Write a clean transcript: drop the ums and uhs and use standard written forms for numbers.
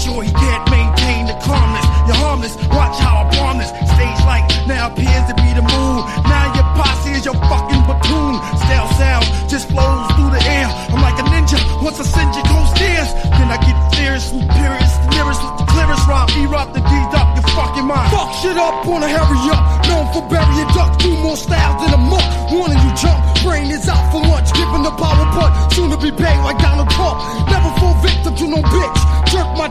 sure he can't maintain the calmness. You're harmless, watch how I bomb this. Stage light now appears to be the mood. Now your posse is your fucking platoon. Stale sound just flows through the air. I'm like a ninja, once I send you go stairs. Then I get fierce with periods, the nearest with the clearest rhyme. Erupt the D-Duck, your fucking mind. Fuck shit up, wanna hurry up. Known for burying duck, do more styles than a muck. Wanting you jump, brain is out for lunch. Giving the power butt, soon to be paid like Donald Trump. Never fall victim to no bitch. Jerk my